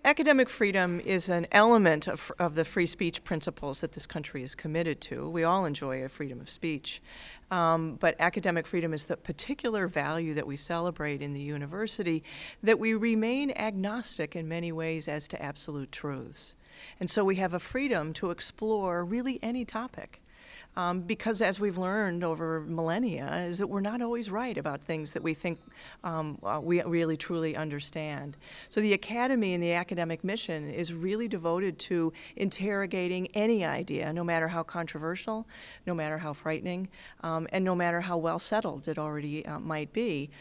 Academic freedom is an element of the free speech principles that this country is committed to. We all enjoy a freedom of speech. But academic freedom is the particular value that we celebrate in the university, that we remain agnostic in many ways as to absolute truths. And so we have a freedom to explore really any topic. Because as we've learned over millennia, is that we're not always right about things that we think we really truly understand. So the academy and the academic mission is really devoted to interrogating any idea, no matter how controversial, no matter how frightening, and no matter how well settled it already might be,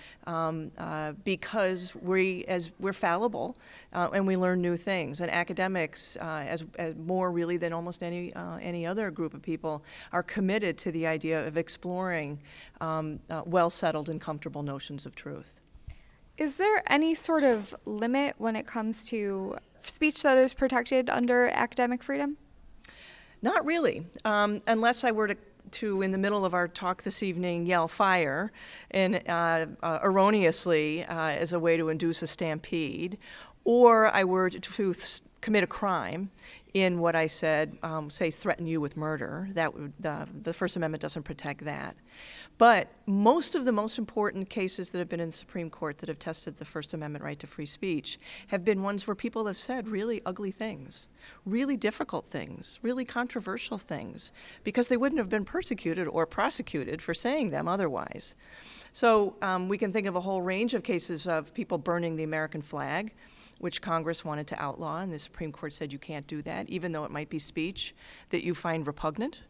because we're fallible and we learn new things. And academics, as more really than almost any other group of people, are committed to the idea of exploring well-settled and comfortable notions of truth. Is there any sort of limit when it comes to speech that is protected under academic freedom? Not really, unless I were to, in the middle of our talk this evening, yell fire, and erroneously as a way to induce a stampede, or I were to commit a crime in what I said, say, threaten you with murder. That would, the First Amendment doesn't protect that. But most of the most important cases that have been in the Supreme Court that have tested the First Amendment right to free speech have been ones where people have said really ugly things, really difficult things, really controversial things, because they wouldn't have been persecuted or prosecuted for saying them otherwise. So we can think of a whole range of cases of people burning the American flag, which Congress wanted to outlaw, and the Supreme Court said you can't do that, even though it might be speech that you find repugnant.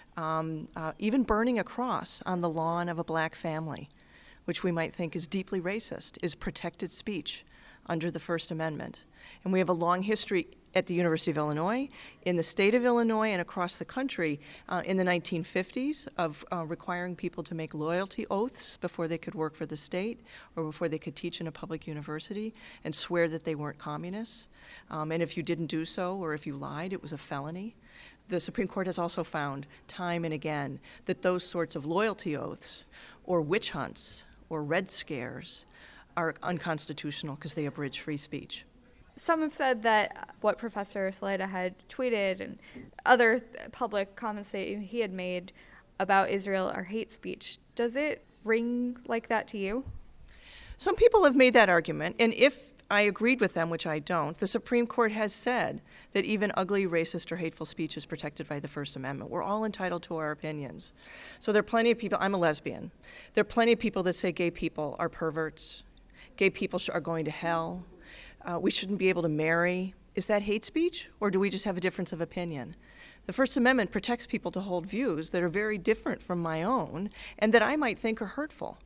Even burning a cross on the lawn of a black family, which we might think is deeply racist, is protected speech under the First Amendment. And we have a long history at the University of Illinois, in the state of Illinois, and across the country in the 1950s of requiring people to make loyalty oaths before they could work for the state or before they could teach in a public university and swear that they weren't communists. And if you didn't do so or if you lied, it was a felony. The Supreme Court has also found time and again that those sorts of loyalty oaths or witch hunts or red scares are unconstitutional because they abridge free speech. Some have said that what Professor Salaita had tweeted and other public comments that he had made about Israel are hate speech. Does it ring like that to you? Some people have made that argument, and if I agreed with them, which I don't, the Supreme Court has said that even ugly, racist, or hateful speech is protected by the First Amendment. We're all entitled to our opinions. So there are plenty of people, I'm a lesbian, there are plenty of people that say gay people are perverts, gay people are going to hell, we shouldn't be able to marry. Is that hate speech, or do we just have a difference of opinion? The First Amendment protects people to hold views that are very different from my own and that I might think are hurtful.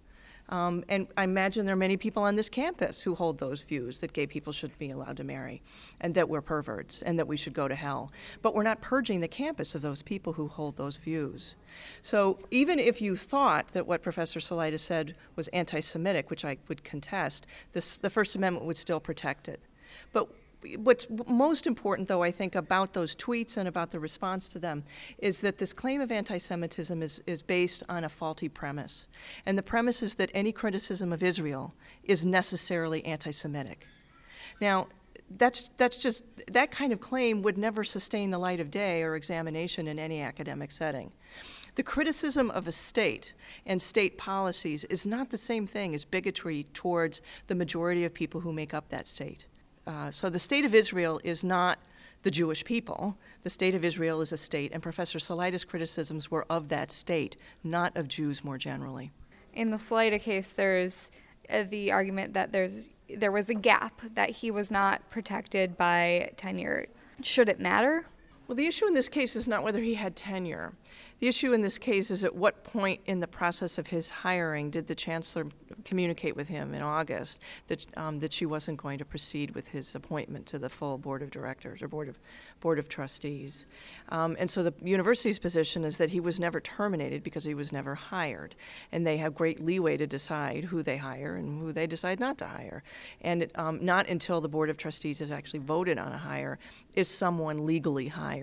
And I imagine there are many people on this campus who hold those views, that gay people shouldn't be allowed to marry, and that we're perverts, and that we should go to hell. But we're not purging the campus of those people who hold those views. So even if you thought that what Professor Salaita said was anti-Semitic, which I would contest, the First Amendment would still protect it. But what's most important, though, I think, about those tweets and about the response to them is that this claim of anti-Semitism is based on a faulty premise. And the premise is that any criticism of Israel is necessarily anti-Semitic. Now, that's just, that kind of claim would never sustain the light of day or examination in any academic setting. The criticism of a state and state policies is not the same thing as bigotry towards the majority of people who make up that state. So the state of Israel is not the Jewish people. The state of Israel is a state, and Professor Salaita's criticisms were of that state, not of Jews more generally. In the Salaita case, there's the argument that there was a gap, that he was not protected by tenure. Should it matter? Well, the issue in this case is not whether he had tenure. The issue in this case is at what point in the process of his hiring did the chancellor communicate with him in August that she wasn't going to proceed with his appointment to the full board of directors or board of trustees. And so the university's position is that he was never terminated because he was never hired. And they have great leeway to decide who they hire and who they decide not to hire. And not until the board of trustees has actually voted on a hire is someone legally hired.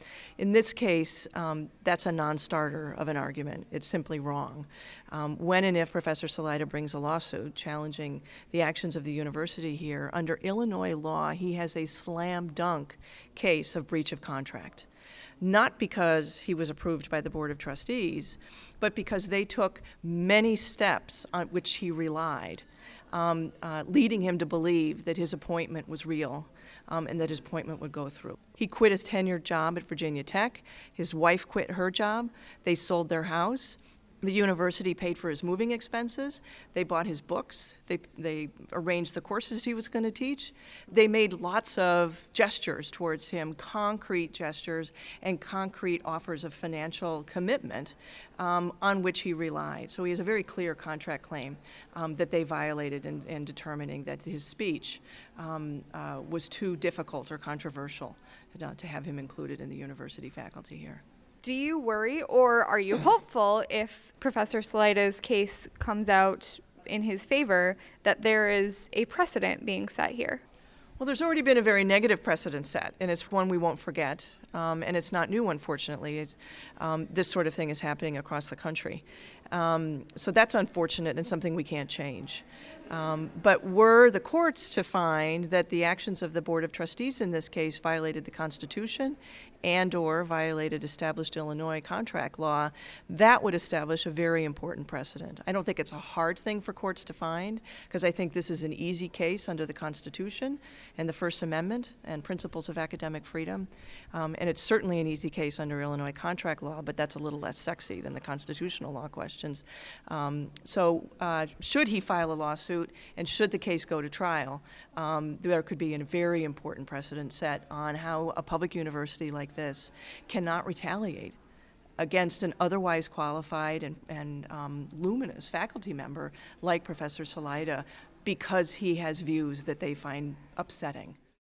In this case, that's a non-starter of an argument. It's simply wrong. When and if Professor Salaita brings a lawsuit challenging the actions of the university here, under Illinois law, he has a slam dunk case of breach of contract. Not because he was approved by the Board of Trustees, but because they took many steps on which he relied, leading him to believe that his appointment was real and that his appointment would go through. He quit his tenured job at Virginia Tech. His wife quit her job. They sold their house. The university paid for his moving expenses. They bought his books. They arranged the courses he was going to teach. They made lots of gestures towards him, concrete gestures and concrete offers of financial commitment on which he relied. So he has a very clear contract claim that they violated in determining that his speech was too difficult or controversial to have him included in the university faculty here. Do you worry, or are you hopeful, if Professor Salaita's case comes out in his favor, that there is a precedent being set here? Well, there's already been a very negative precedent set, and it's one we won't forget. And it's not new, unfortunately. This sort of thing is happening across the country. So that's unfortunate and something we can't change. But were the courts to find that the actions of the Board of Trustees in this case violated the Constitution and or violated established Illinois contract law, that would establish a very important precedent. I don't think it's a hard thing for courts to find, because I think this is an easy case under the Constitution and the First Amendment and principles of academic freedom. And it's certainly an easy case under Illinois contract law, but that's a little less sexy than the constitutional law questions. So should he file a lawsuit and should the case go to trial, there could be a very important precedent set on how a public university like this cannot retaliate against an otherwise qualified and luminous faculty member like Professor Salaita because he has views that they find upsetting.